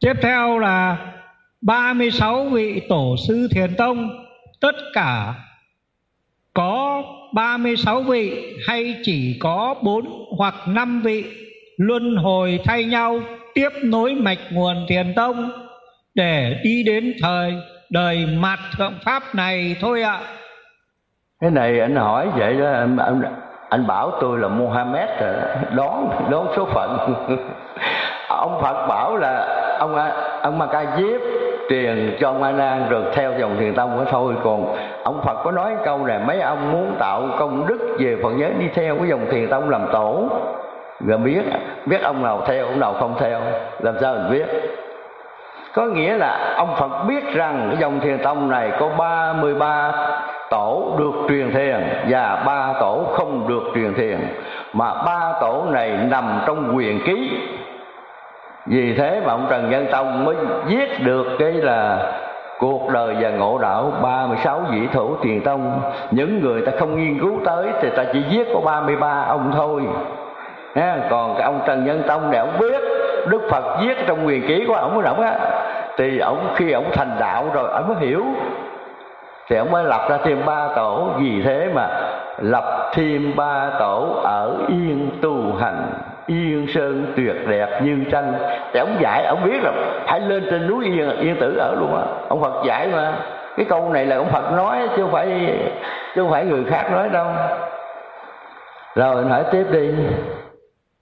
Tiếp theo là 36 vị tổ sư Thiền Tông, tất cả có 36 vị hay chỉ có 4 hoặc 5 vị luân hồi thay nhau tiếp nối mạch nguồn Thiền Tông để đi đến thời đời mạt thượng pháp này thôi ạ? Cái này anh hỏi vậy đó, anh bảo tôi là Mohammed đoán số phận. Ông Phật bảo là ông Ma Ca Diếp truyền cho ông A Nan rồi theo dòng Thiền Tông đó thôi. Còn ông Phật có nói câu này, mấy ông muốn tạo công đức về Phật giới đi theo cái dòng Thiền Tông làm tổ, rồi biết ông nào theo ông nào không theo, làm sao mình biết? Có nghĩa là ông Phật biết rằng cái dòng Thiền Tông này có 33 tổ được truyền thiền và 3 tổ không được truyền thiền, mà 3 tổ này nằm trong quyền ký. Vì thế mà ông Trần Nhân Tông mới viết được cái là cuộc đời và ngộ đạo 36 vị tổ Thiền Tông. Những người ta không nghiên cứu tới thì ta chỉ viết có 33 ông thôi. Còn cái ông Trần Nhân Tông này ông biết, Đức Phật viết trong quyền ký của ông á, thì khi ông thành đạo rồi ông mới hiểu, thì ông mới lập ra thêm 3 tổ. Vì thế mà lập thêm 3 tổ ở Yên tu hành, Yên Sơn tuyệt đẹp như tranh. Thì ông dạy, ông biết là phải lên trên núi Yên Tử ở luôn á. Ông Phật dạy mà. Cái câu này là ông Phật nói chứ không phải người khác nói đâu. Rồi anh hỏi tiếp đi.